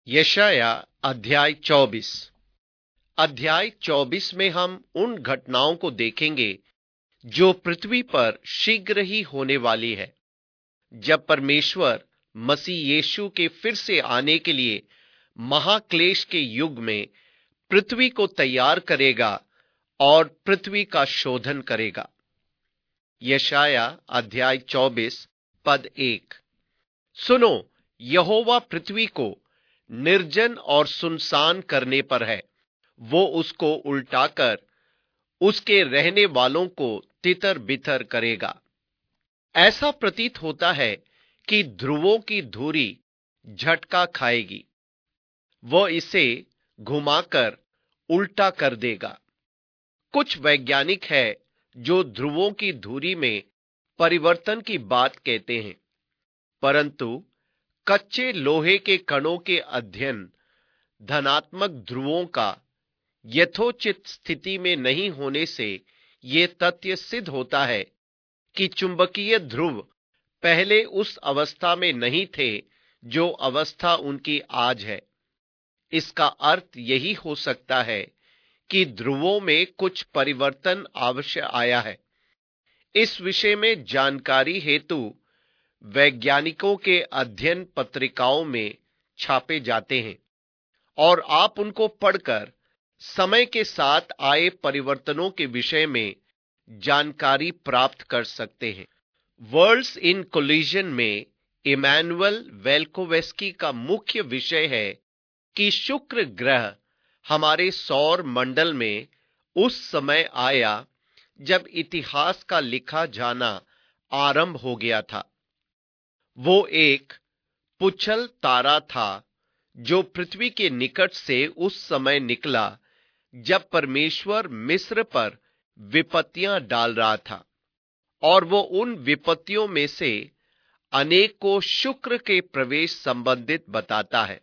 यशाया अध्याय 24। अध्याय 24 में हम उन घटनाओं को देखेंगे जो पृथ्वी पर शीघ्र ही होने वाली है, जब परमेश्वर मसीह यीशु के फिर से आने के लिए महाक्लेश के युग में पृथ्वी को तैयार करेगा और पृथ्वी का शोधन करेगा। यशाया अध्याय 24 पद 1। सुनो, यहोवा पृथ्वी को निर्जन और सुनसान करने पर है। वो उसको उल्टाकर उसके रहने वालों को तितर बितर करेगा। ऐसा प्रतीत होता है कि ध्रुवों की धुरी झटका खाएगी। वह इसे घुमाकर उल्टा कर देगा। कुछ वैज्ञानिक है जो ध्रुवों की धुरी में परिवर्तन की बात कहते हैं, परंतु कच्चे लोहे के कणों के अध्ययन धनात्मक ध्रुवों का यथोचित स्थिति में नहीं होने से यह तथ्य सिद्ध होता है कि चुंबकीय ध्रुव पहले उस अवस्था में नहीं थे जो अवस्था उनकी आज है। इसका अर्थ यही हो सकता है कि ध्रुवों में कुछ परिवर्तन अवश्य आया है। इस विषय में जानकारी हेतु वैज्ञानिकों के अध्ययन पत्रिकाओं में छापे जाते हैं और आप उनको पढ़कर समय के साथ आए परिवर्तनों के विषय में जानकारी प्राप्त कर सकते हैं। वर्ल्ड्स इन कोलिजन में इमैनुअल वेल्कोवेस्की का मुख्य विषय है कि शुक्र ग्रह हमारे सौर मंडल में उस समय आया जब इतिहास का लिखा जाना आरंभ हो गया था। वो एक पुच्छल तारा था जो पृथ्वी के निकट से उस समय निकला जब परमेश्वर मिस्र पर विपत्तियां डाल रहा था, और वो उन विपत्तियों में से अनेक को शुक्र के प्रवेश संबंधित बताता है।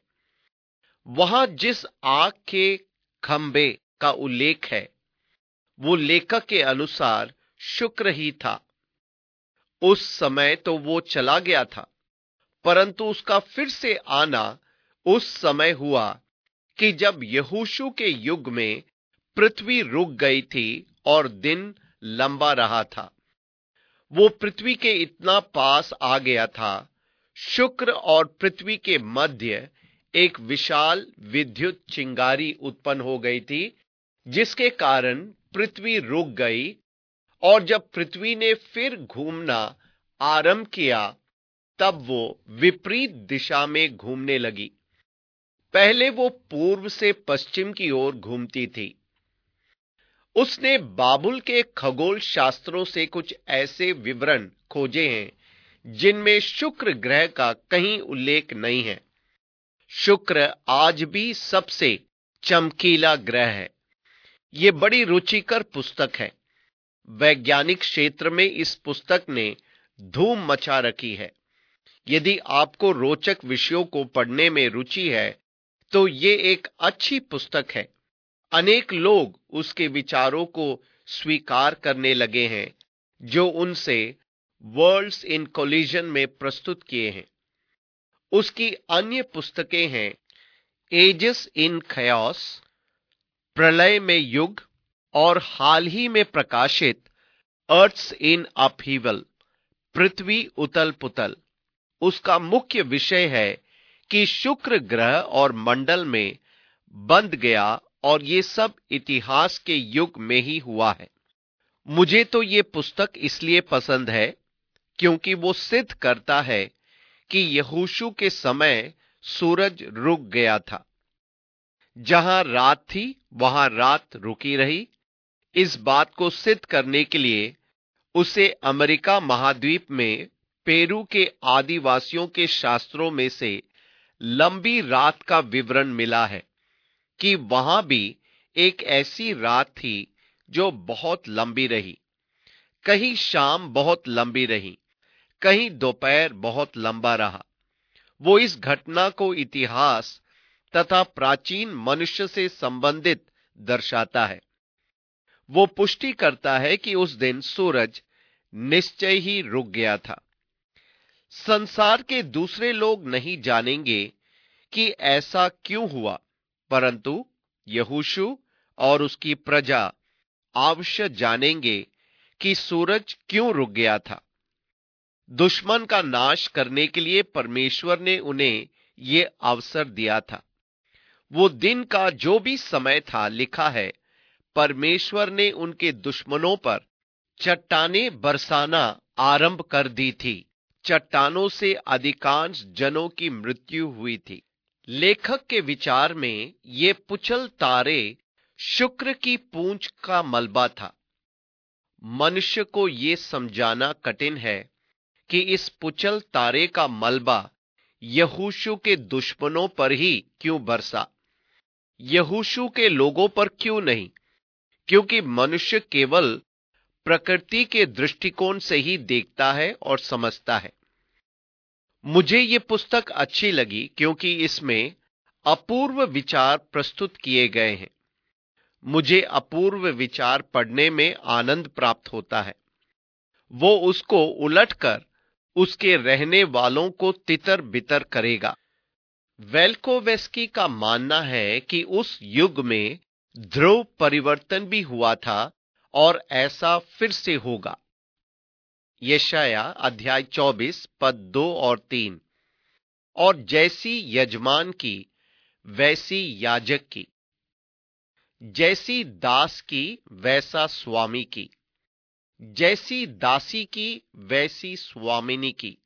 वहां जिस आग के खंबे का उल्लेख है, वो लेखक के अनुसार शुक्र ही था। उस समय तो वो चला गया था, परंतु उसका फिर से आना उस समय हुआ कि जब यहोशू के युग में पृथ्वी रुक गई थी और दिन लंबा रहा था। वो पृथ्वी के इतना पास आ गया था, शुक्र और पृथ्वी के मध्य एक विशाल विद्युत चिंगारी उत्पन्न हो गई थी, जिसके कारण पृथ्वी रुक गई। और जब पृथ्वी ने फिर घूमना आरंभ किया, तब वो विपरीत दिशा में घूमने लगी। पहले वो पूर्व से पश्चिम की ओर घूमती थी। उसने बाबुल के खगोल शास्त्रों से कुछ ऐसे विवरण खोजे हैं जिनमें शुक्र ग्रह का कहीं उल्लेख नहीं है। शुक्र आज भी सबसे चमकीला ग्रह है। यह बड़ी रुचिकर पुस्तक है। वैज्ञानिक क्षेत्र में इस पुस्तक ने धूम मचा रखी है। यदि आपको रोचक विषयों को पढ़ने में रुचि है तो ये एक अच्छी पुस्तक है। अनेक लोग उसके विचारों को स्वीकार करने लगे हैं जो उनसे वर्ल्ड्स इन कोलिजन में प्रस्तुत किए हैं। उसकी अन्य पुस्तकें हैं एजेस इन खयास, प्रलय में युग, और हाल ही में प्रकाशित अर्थ्स इन अपहीवल, पृथ्वी उतल पुतल। उसका मुख्य विषय है कि शुक्र ग्रह और मंडल में बंध गया और ये सब इतिहास के युग में ही हुआ है। मुझे तो ये पुस्तक इसलिए पसंद है क्योंकि वो सिद्ध करता है कि यहोशू के समय सूरज रुक गया था। जहां रात थी वहां रात रुकी रही। इस बात को सिद्ध करने के लिए उसे अमेरिका महाद्वीप में पेरू के आदिवासियों के शास्त्रों में से लंबी रात का विवरण मिला है कि वहां भी एक ऐसी रात थी जो बहुत लंबी रही। कहीं शाम बहुत लंबी रही, कहीं दोपहर बहुत लंबा रहा। वो इस घटना को इतिहास तथा प्राचीन मनुष्य से संबंधित दर्शाता है। वो पुष्टि करता है कि उस दिन सूरज निश्चय ही रुक गया था। संसार के दूसरे लोग नहीं जानेंगे कि ऐसा क्यों हुआ, परंतु यहोशू और उसकी प्रजा अवश्य जानेंगे कि सूरज क्यों रुक गया था। दुश्मन का नाश करने के लिए परमेश्वर ने उन्हें ये अवसर दिया था। वो दिन का जो भी समय था, लिखा है, परमेश्वर ने उनके दुश्मनों पर चट्टानें बरसाना आरंभ कर दी थी। चट्टानों से अधिकांश जनों की मृत्यु हुई थी। लेखक के विचार में ये पुचल तारे शुक्र की पूंछ का मलबा था। मनुष्य को ये समझाना कठिन है कि इस पुचल तारे का मलबा यहोशू के दुश्मनों पर ही क्यों बरसा, यहोशू के लोगों पर क्यों नहीं, क्योंकि मनुष्य केवल प्रकृति के दृष्टिकोण से ही देखता है और समझता है। मुझे ये पुस्तक अच्छी लगी क्योंकि इसमें अपूर्व विचार प्रस्तुत किए गए हैं। मुझे अपूर्व विचार पढ़ने में आनंद प्राप्त होता है। वो उसको उलटकर उसके रहने वालों को तितर बितर करेगा। वेल्कोवेस्की का मानना है कि उस युग में ध्रुव परिवर्तन भी हुआ था और ऐसा फिर से होगा। यशाया अध्याय 24 पद 2 और 3। और जैसी यजमान की वैसी याजक की, जैसी दास की वैसा स्वामी की, जैसी दासी की वैसी स्वामिनी की,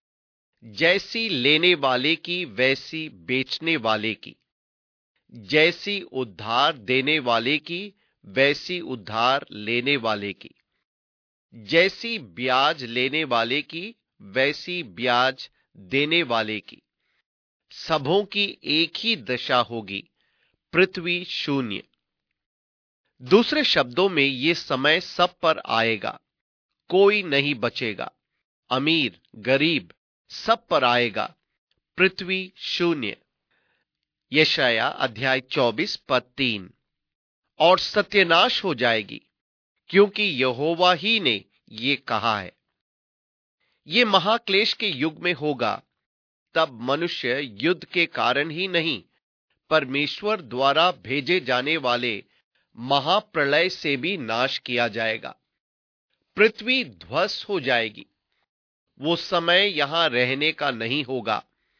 जैसी लेने वाले की वैसी बेचने वाले की, जैसी उद्धार देने वाले की वैसी उद्धार लेने वाले की, जैसी ब्याज लेने वाले की वैसी ब्याज देने वाले की। सबों की एक ही दशा होगी, पृथ्वी शून्य। दूसरे शब्दों में ये समय सब पर आएगा, कोई नहीं बचेगा। अमीर गरीब सब पर आएगा, पृथ्वी शून्य। यशाया अध्याय 24 पद 3। और सत्यानाश हो जाएगी, क्योंकि यहोवा ही ने ये कहा है। ये महाक्लेश के युग में होगा। तब मनुष्य युद्ध के कारण ही नहीं, परमेश्वर द्वारा भेजे जाने वाले महाप्रलय से भी नाश किया जाएगा। पृथ्वी ध्वस्त हो जाएगी। वो समय यहां रहने का नहीं होगा।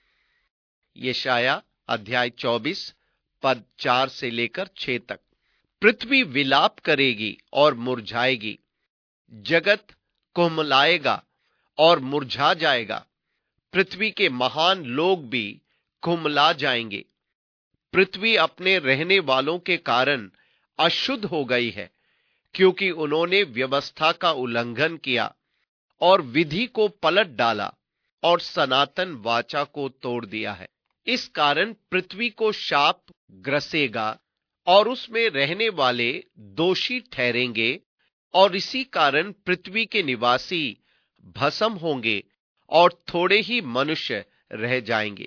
यशाया अध्याय 24 पद 4 से लेकर 6 तक। पृथ्वी विलाप करेगी और मुरझाएगी, जगत कुम्हलाएगा और मुरझा जाएगा। पृथ्वी के महान लोग भी कुम्हला जाएंगे। पृथ्वी अपने रहने वालों के कारण अशुद्ध हो गई है, क्योंकि उन्होंने व्यवस्था का उल्लंघन किया और विधि को पलट डाला और सनातन वाचा को तोड़ दिया है। इस कारण पृथ्वी को शाप ग्रसेगा और उसमें रहने वाले दोषी ठहरेंगे, और इसी कारण पृथ्वी के निवासी भस्म होंगे और थोड़े ही मनुष्य रह जाएंगे।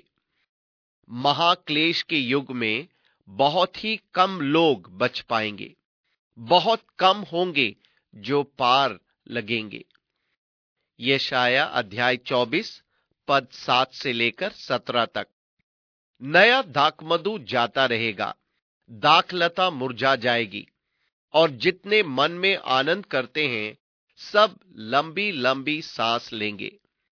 महाक्लेश के युग में बहुत ही कम लोग बच पाएंगे। बहुत कम होंगे जो पार लगेंगे। यशाया अध्याय 24 पद 7 से लेकर 17 तक। नया दाखमधु जाता रहेगा, दाखलता मुरझा जाएगी, और जितने मन में आनंद करते हैं सब लंबी लंबी सांस लेंगे।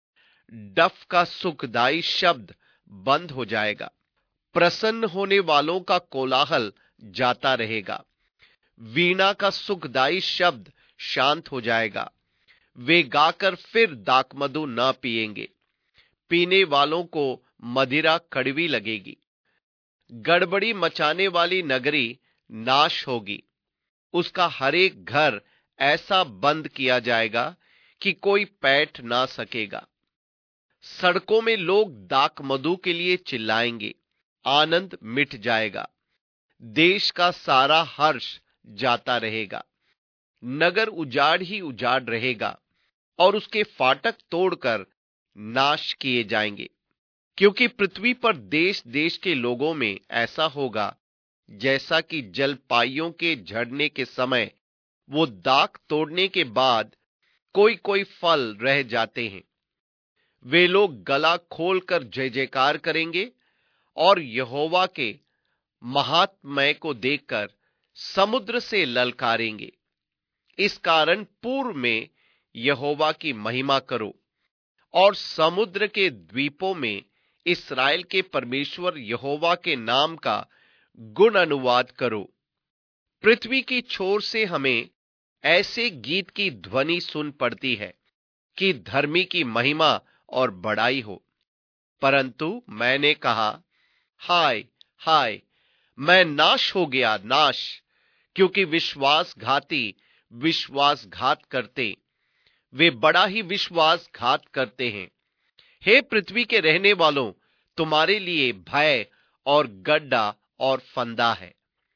डफ का सुखदाई शब्द बंद हो जाएगा। प्रसन्न होने वालों का कोलाहल जाता रहेगा। वीणा का सुखदाई शब्द शांत हो जाएगा। वे गाकर फिर दाखमधु न पिएंगे। पीने वालों को मदिरा कड़वी लगेगी। गड़बड़ी मचाने वाली नगरी नाश होगी। उसका हरेक घर ऐसा बंद किया जाएगा कि कोई बैठ ना सकेगा। सड़कों में लोग दाखमधु के लिए चिल्लाएंगे। आनंद मिट जाएगा। देश का सारा हर्ष जाता रहेगा। नगर उजाड़ ही उजाड़ रहेगा और उसके फाटक तोड़कर नाश किए जाएंगे, क्योंकि पृथ्वी पर देश देश के लोगों में ऐसा होगा जैसा कि जलपाइयों के झड़ने के समय वो दाख तोड़ने के बाद कोई कोई फल रह जाते हैं। वे लोग गला खोलकर जय जयकार करेंगे और यहोवा के महात्म्य को देखकर समुद्र से ललकारेंगे। इस कारण पूर्व में यहोवा की महिमा करो और समुद्र के द्वीपों में इस्राएल के परमेश्वर यहोवा के नाम का गुण अनुवाद करो। पृथ्वी की छोर से हमें ऐसे गीत की ध्वनि सुन पड़ती है कि धर्मी की महिमा और बड़ाई हो। परंतु मैंने कहा, हाय हाय, मैं नाश हो गया, नाश, क्योंकि विश्वासघाती विश्वासघात करते, वे बड़ा ही विश्वासघात करते हैं। हे पृथ्वी के रहने वालों, तुम्हारे लिए भय और गड्ढा और फंदा है।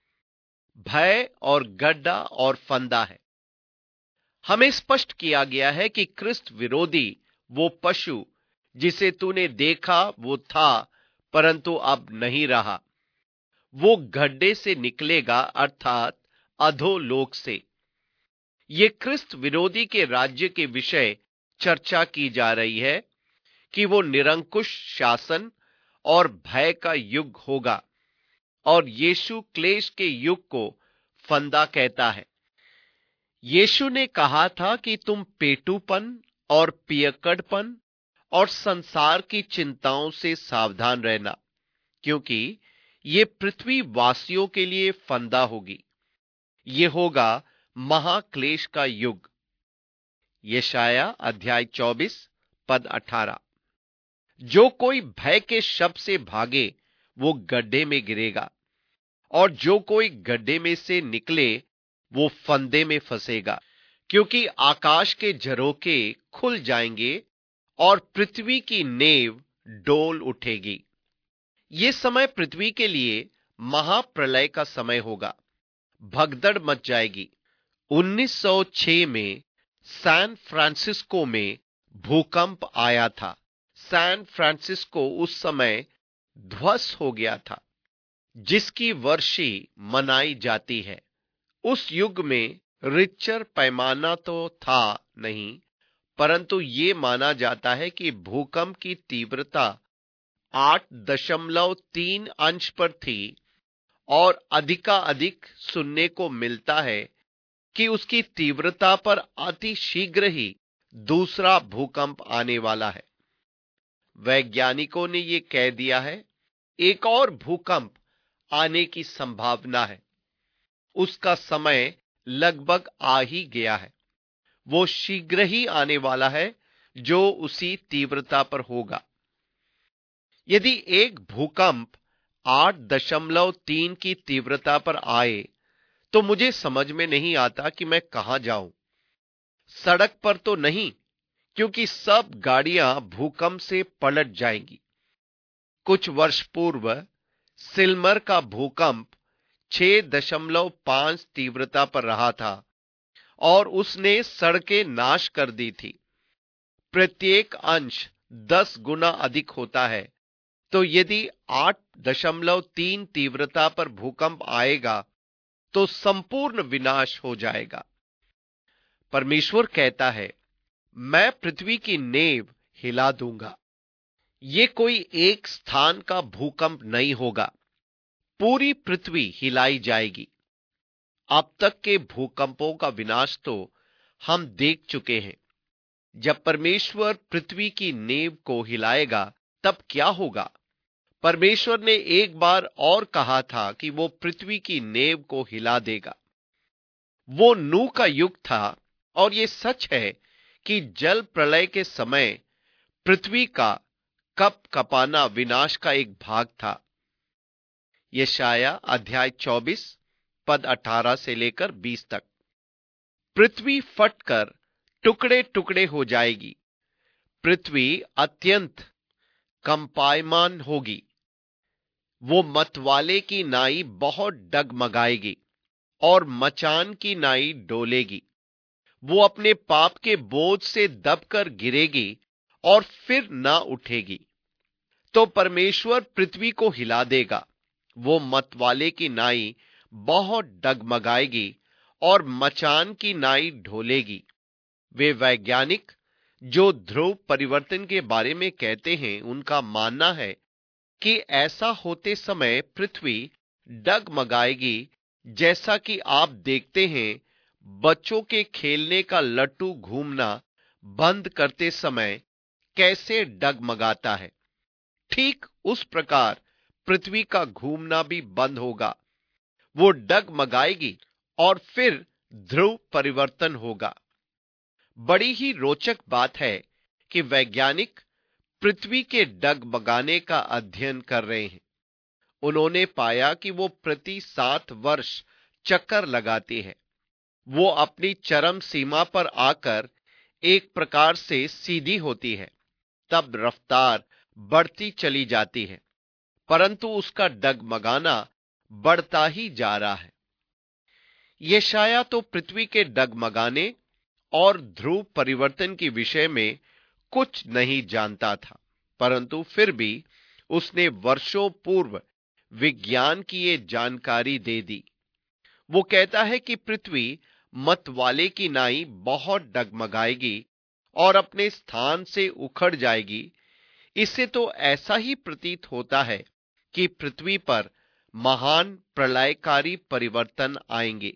भय और गड्ढा और फंदा है। हमें स्पष्ट किया गया है कि क्रिस्त विरोधी वो पशु जिसे तूने देखा वो था, परंतु अब नहीं रहा। वो गड्ढे से निकलेगा, अर्थात अधोलोक से। ये क्रिस्त विरोधी के राज्य के विषय चर्चा की जा रही है कि वो निरंकुश शासन और भय का युग होगा, और यीशु क्लेश के युग को फंदा कहता है। यीशु ने कहा था कि तुम पेटूपन और पियक्कड़पन और संसार की चिंताओं से सावधान रहना, क्योंकि ये पृथ्वी वासियों के लिए फंदा होगी। ये होगा महाक्लेश का युग। यशाया अध्याय 24 पद 18। जो कोई भय के शब्द से भागे वो गड्ढे में गिरेगा, और जो कोई गड्ढे में से निकले वो फंदे में फंसेगा, क्योंकि आकाश के झरोखे खुल जाएंगे और पृथ्वी की नेव डोल उठेगी। ये समय पृथ्वी के लिए महाप्रलय का समय होगा। भगदड़ मच जाएगी। 1906 में सैन फ्रांसिस्को में भूकंप आया था। सैन फ्रांसिस्को उस समय ध्वस्त हो गया था, जिसकी वर्षी मनाई जाती है। उस युग में रिक्टर पैमाना तो था नहीं, परंतु ये माना जाता है कि भूकंप की तीव्रता 8.3 अंश पर थी, और अधिकाधिक सुनने को मिलता है कि उसकी तीव्रता पर अति शीघ्र ही दूसरा भूकंप आने वाला है। वैज्ञानिकों ने यह कह दिया है, एक और भूकंप आने की संभावना है। उसका समय लगभग आ ही गया है। वो शीघ्र ही आने वाला है, जो उसी तीव्रता पर होगा। यदि एक भूकंप 8.3 की तीव्रता पर आए तो मुझे समझ में नहीं आता कि मैं कहां जाऊं। सड़क पर तो नहीं, क्योंकि सब गाड़ियां भूकंप से पलट जाएंगी। कुछ वर्ष पूर्व सिल्मर का भूकंप 6.5 तीव्रता पर रहा था, और उसने सड़कें नाश कर दी थी। प्रत्येक अंश 10 गुना अधिक होता है, तो यदि 8.3 तीव्रता पर भूकंप आएगा तो संपूर्ण विनाश हो जाएगा। परमेश्वर कहता है, मैं पृथ्वी की नेव हिला दूंगा। ये कोई एक स्थान का भूकंप नहीं होगा, पूरी पृथ्वी हिलाई जाएगी। अब तक के भूकंपों का विनाश तो हम देख चुके हैं। जब परमेश्वर पृथ्वी की नेव को हिलाएगा तब क्या होगा? परमेश्वर ने एक बार और कहा था कि वो पृथ्वी की नेव को हिला देगा। वो नूह का युग था, और ये सच है कि जल प्रलय के समय पृथ्वी का कप कपाना विनाश का एक भाग था। यशाया अध्याय 24 पद 18 से लेकर 20 तक। पृथ्वी फटकर टुकड़े टुकड़े हो जाएगी। पृथ्वी अत्यंत कंपायमान होगी। वो मतवाले की नाई बहुत डगमगाएगी और मचान की नाई डोलेगी। वो अपने पाप के बोझ से दबकर गिरेगी और फिर ना उठेगी। तो परमेश्वर पृथ्वी को हिला देगा। वो मतवाले की नाई बहुत डगमगाएगी और मचान की नाई ढोलेगी। वे वैज्ञानिक जो ध्रुव परिवर्तन के बारे में कहते हैं, उनका मानना है कि ऐसा होते समय पृथ्वी डगमगाएगी, जैसा कि आप देखते हैं बच्चों के खेलने का लट्टू घूमना बंद करते समय कैसे डगमगाता है। ठीक उस प्रकार पृथ्वी का घूमना भी बंद होगा, वो डगमगाएगी और फिर ध्रुव परिवर्तन होगा। बड़ी ही रोचक बात है कि वैज्ञानिक पृथ्वी के डगमगाने का अध्ययन कर रहे हैं। उन्होंने पाया कि वो प्रति 7 वर्ष चक्कर लगाती है। वो अपनी चरम सीमा पर आकर एक प्रकार से सीधी होती है, तब रफ्तार बढ़ती चली जाती है, परंतु उसका डगमगाना बढ़ता ही जा रहा है। यशाया तो पृथ्वी के डगमगाने और ध्रुव परिवर्तन के विषय में कुछ नहीं जानता था, परंतु फिर भी उसने वर्षों पूर्व विज्ञान की ये जानकारी दे दी। वो कहता है कि पृथ्वी मतवाले की नाई बहुत डगमगाएगी और अपने स्थान से उखड़ जाएगी। इससे तो ऐसा ही प्रतीत होता है कि पृथ्वी पर महान प्रलयकारी परिवर्तन आएंगे।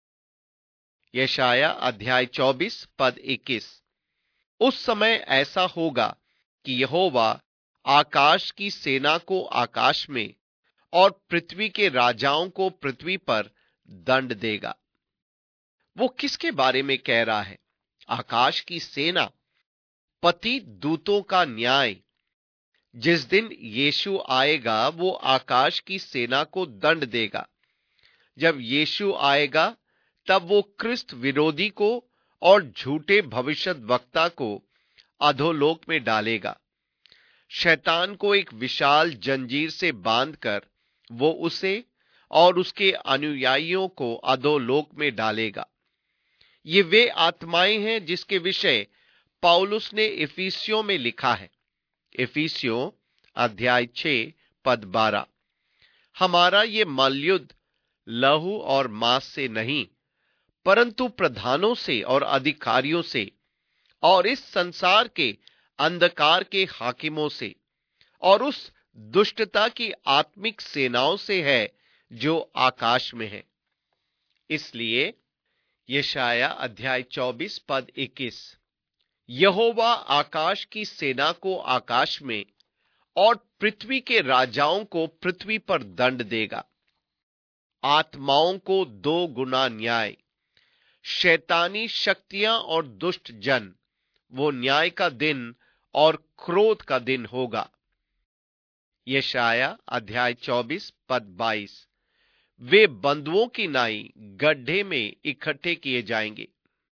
यशाया अध्याय 24 पद 21। उस समय ऐसा होगा कि यहोवा आकाश की सेना को आकाश में और पृथ्वी के राजाओं को पृथ्वी पर दंड देगा। वो किसके बारे में कह रहा है? आकाश की सेना, पति दूतों का न्याय। जिस दिन यीशु आएगा वो आकाश की सेना को दंड देगा। जब यीशु आएगा तब वो क्रिस्त विरोधी को और झूठे भविष्यद्वक्ता को अधोलोक में डालेगा। शैतान को एक विशाल जंजीर से बांधकर वो उसे और उसके अनुयायियों को अधोलोक में डालेगा। ये वे आत्माएं हैं जिसके विषय पौलुस ने इफिसियों में लिखा है। इफिसियों अध्याय 6 पद 12। हमारा ये मल्लयुद्ध लहू और मांस से नहीं, परंतु प्रधानों से और अधिकारियों से और इस संसार के अंधकार के हाकिमों से और उस दुष्टता की आत्मिक सेनाओं से है जो आकाश में है। इसलिए यशाया अध्याय 24 पद 21, यहोवा आकाश की सेना को आकाश में और पृथ्वी के राजाओं को पृथ्वी पर दंड देगा। आत्माओं को 2 गुना न्याय। शैतानी शक्तियां और दुष्ट जन, वो न्याय का दिन और क्रोध का दिन होगा। यशाया अध्याय 24 पद 22, वे बंधुओं की नाई गड्ढे में इकट्ठे किए जाएंगे।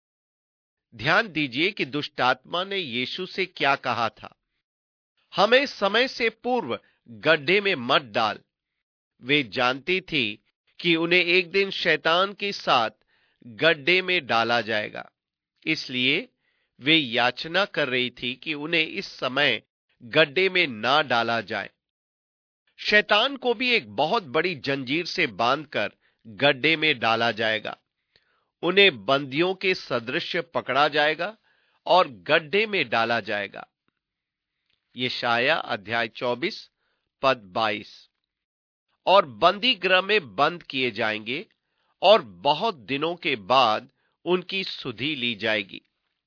ध्यान दीजिए कि दुष्टात्मा ने यीशु से क्या कहा था? हमें समय से पूर्व गड्ढे में मत डाल। वे जानती थी कि उन्हें एक दिन शैतान के साथ गड्ढे में डाला जाएगा, इसलिए वे याचना कर रही थी कि उन्हें इस समय गड्ढे में ना डाला जाए। शैतान को भी एक बहुत बड़ी जंजीर से बांधकर गड्ढे में डाला जाएगा। उन्हें बंदियों के सदृश पकड़ा जाएगा और गड्ढे में डाला जाएगा। यशाया अध्याय 24 पद 22, और बंदी गृह में बंद किए जाएंगे और बहुत दिनों के बाद उनकी सुधि ली जाएगी।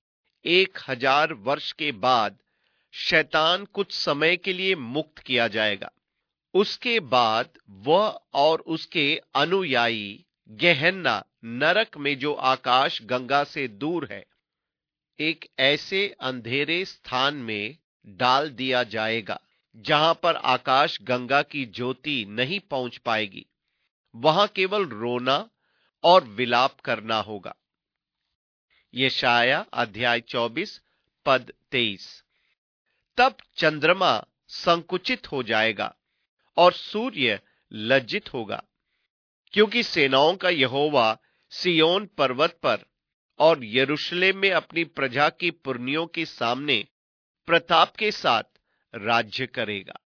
1000 वर्ष के बाद शैतान कुछ समय के लिए मुक्त किया जाएगा। उसके बाद वह और उसके अनुयायी गेहन्ना नरक में, जो आकाश गंगा से दूर है, एक ऐसे अंधेरे स्थान में डाल दिया जाएगा जहां पर आकाश गंगा की ज्योति नहीं पहुंच पाएगी। वहां केवल रोना और विलाप करना होगा। यशाया अध्याय 24 पद 23, तब चंद्रमा संकुचित हो जाएगा और सूर्य लज्जित होगा, क्योंकि सेनाओं का यहोवा सिय्योन पर्वत पर और यरूशलेम में अपनी प्रजा की पुरनियों के सामने प्रताप के साथ राज्य करेगा।